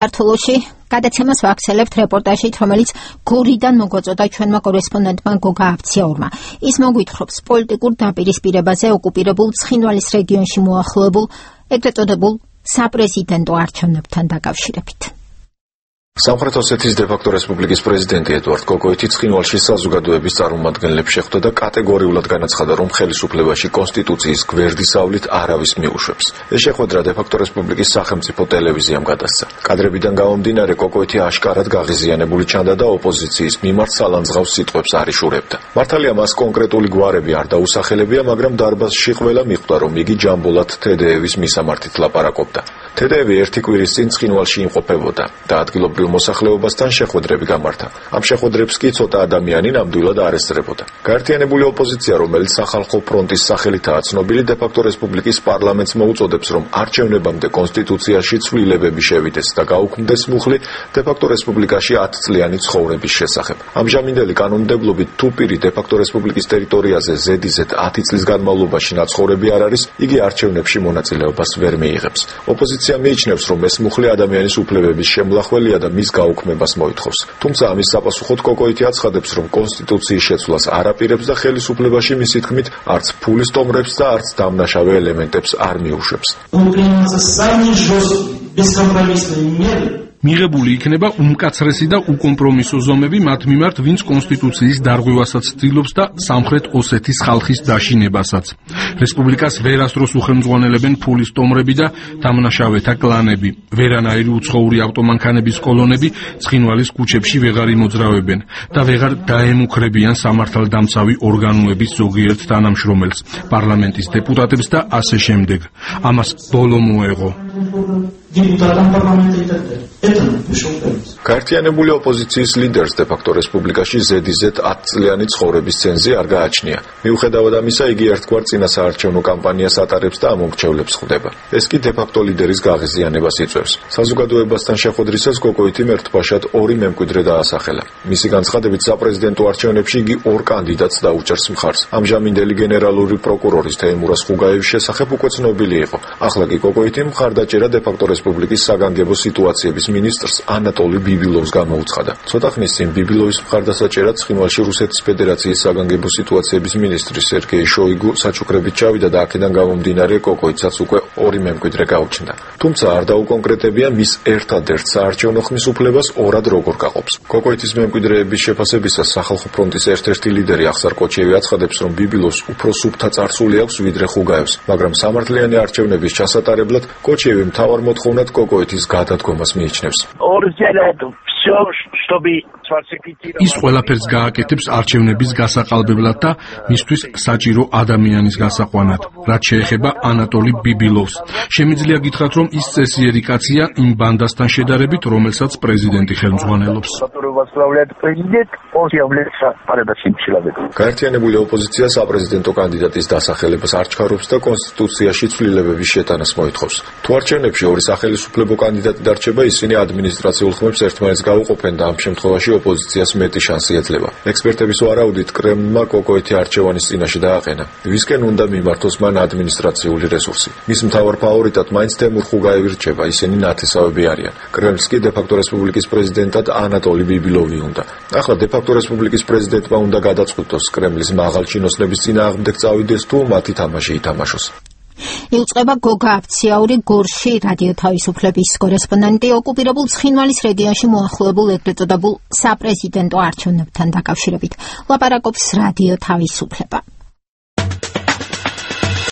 საქართველოში გადაცემას ვახსენებთ რეპორტაჟით, რომელიც გორიდან მოგვაწოდა ჩვენმა კორესპონდენტმა გოგა აბციაურმა. ის მოგვითხრობს პოლიტიკურ დაპირისპირებაზე ოკუპირებულ ცხინვალის რეგიონში მოახლოებულ ეგრეთ წოდებულ საპრეზიდენტო არჩევნებთან დაკავშირებით. სამხრეთ ოსეთის დე-ფაქტო რესპუბლიკის პრეზიდენტი ედუარდ კოკოიტი ცხინვალში საზოგადოების წარმომადგენლებს შეხვდა და კატეგორიულად განაცხადა, რომ ხელისუფლებაში კონსტიტუციის გვერდისავლით არავის მიუშვებს. ეს შეხვედრა დე-ფაქტო რესპუბლიკის სახელმწიფო ტელევიზიამ გადასცა. კადრებიდან გამომდინარე, კოკოიტი აშკარად გაღიზიანებული ჩანდა და ოპოზიციის მიმართ სალანძღავს სიტყვებს არ იშურებდა. მართალია მას კონკრეტული გვარები არ დაუსახელებია, მაგრამ დარბაზში ყველა მიხვდა, რომ იგი ჯამბულად TDE-ვის მისამართით ლაპარაკობდა. TDE ერთი კვირის წინ ცხინვალში იმყოფებოდა და ადგილობრივ მოსახლეობასთან შეხვედრები გამართა. ამ შეხვედრებს კი ცოტა ადამიანი ნამდვილად არ ესწრებოდა. გაერთიანებული ოპოზიცია, რომელიც სახალხო ფრონტის სახელითაა ცნობილი, დე-ფაქტო რესპუბლიკის პარლამენტს მოუწოდებს, რომ არჩევნებამდე კონსტიტუციაში ცვლილებები შევიდეს და გაუქმდეს მუხლი დე-ფაქტო რესპუბლიკაში 10 წლიანი ცხოვრების შესახებ. ამჟამინდელი კანონმდებლობით, თუ პირი დე-ფაქტო რესპუბლიკის ტერიტორიაზე ზედიზედ 10 წლის განმავლობაში ნაცხოვრები არ არის, იგი არჩევნებში მონაწილეობას ვერ მიიღებს. ოპოზიცია მიიჩნევს, რომ ეს მუხლი ადამიანის უფლებების შემლახველია და მის გაუქმებას მოითხოვს. თუმცა ამის საპასუხოდ კოკოიტი აცხადებს, რომ კონსტიტუციის შეცვლას არ აპირებს და ხელისუფლებაში მისი თქმით არც ფულის ტომრებს და არც დამნაშავე ელემენტებს არ მიუშვებს. მიღებული იქნება უმკაცრესი და უკომპრომისო ზომები მათ მიმართ, ვინც კონსტიტუციის დარღვევასაც ცდილობს და სამხრეთ ოსეთის ხალხის დაშინებასაც. რესპუბლიკას ვერასდროს უხელმძღვანელებენ ფულის ტომრები და დამნაშავეთა კლანები. ვერანაირი უცხოური ავტომანქანების კოლონები ცხინვალის ქუჩებში ვეღარ იმოძრავებენ და ვეღარ დაემუქრებიან სამართალდამცავი ორგანოების ზოგიერთ თანამშრომელს, პარლამენტის დეპუტატებს და ასე შემდეგ. ამას ბოლო მოეღო. გაერთიანებული ოპოზიციის ლიდერს დე-ფაქტო რესპუბლიკაში ზედიზედ 10 წლიანი ცხოვრების ცენზი არ გააჩნია. მიუხედავად ამისა, იგი ერთგვარ წინასაარჩევნო კამპანიას ატარებს და ამომრჩევლებს ხვდება. ეს კი დე-ფაქტო ლიდერის გაღიზიანებას იწვევს. საზოგადოებასთან შეხვედრისას კოკოიტი ერთბაშად 2 მემკვიდრე დაასახელა. მისი განცხადებით, საპრეზიდენტო არჩევნებში იგი 2 კანდიდატს დაუჭერს მხარს. ამჟამინდელი გენერალური პროკურორის თეიმურაზ ხუგაევის შესახებ უკვე ცნობილი იყო. ახლა კი კოკოიტი მხარდაჭერა დე-ფაქტო რესპუბლიკის საგანგებო სიტუაციების მინისტრს ანატოლი ბიბილოვს გამოუცხადა. ცოტა ხნის წინ ბიბილოვის მხარდასაჭერად ცხინვალში რუსეთის ფედერაციის საგანგებო სიტუაციების მინისტრი სერგეი შოიგუ საჩუქრებით ჩავიდა და აქედან გამომდინარე კოკოიტსაც უკვე 2 მემკვიდრე გაუჩნდა. თუმცა არ დაუკონკრეტებია მის ერთადერთ საარჩევნო ხმის უფლებას ორად როგორ გაყოფს. კოკოიტის მემკვიდრეების შეფასებისას სახალხო ფრონტის ერთ-ერთი ლიდერი ახსარ კოჩიევი აცხადებს, რომ ბიბილოვს უფრო სუფთა წარსული აქვს ვიდრე ხუგაევს, მაგრამ სამართლიანი არჩევნების ჩასატარებლად კოჩიევი მთავარ მოთხოვნად კოკოიტის გადადგომას მიიჩნევს. ის ყველაფერს გააკეთებს არჩევნების გასაყალბებლად და მისთვის საჭირო ადამიანის გასაყვანად, რაც შეეხება ანატოლი ბიბილოვს. შემიძლია გითხრათ, რომ ის წესიერი კაცია იმ ბანდასთან შედარებით, რომელსაც პრეზიდენტი ხელმძღვანელობს. გაერთიანებული ოპოზიცია საპრეზიდენტო კანდიდატის დასახელებას არ ჩქარობს და კონსტიტუციაში ცვლილებების შეტანას მოითხოვს. თუ არჩევნებში ორი სახელისუფლებო კანდიდატი დარჩება, ისინი ადმინისტრაციულ ხმებს ერთმანეთს გაუყოფენ და ამ შემთხვევაში ოპოზიციას მეტი შანსი ეძლევა. ექსპერტების ვარაუდით, კრემლმა კოკოიტი არჩევანის წინაშე დააყენა. ვისკენ უნდა მიმართოს მან ადმინისტრაციული რესურსი. მის მთავარ ფავორიტად მაინც თემურ ხუგაევი რჩება, ისინი ნათესავები არიან. კრემლს კი დე-ფაქტო რესპუბლიკის პრეზიდენტად ანატოლი ბიბილოვი უნდა. ახლა დე-ფაქტო რესპუბლიკის პრეზიდენტმა უნდა გადაწყვიტოს, კრემლის მაღალჩინოსნების წინააღმდეგ წავიდეს თუ მათი თამაში ითამაშოს. იუწყება გოგა აბციაური, გორში რადიო თავისუფლების კორესპონდენტი, ოკუპირებულ ცხინვალის რეგიონში მოახლოებულ ეგრეთ წოდებულ საპრეზიდენტო არჩევნებთან დაკავშირებით. ლაპარაკობს რადიო თავისუფლება.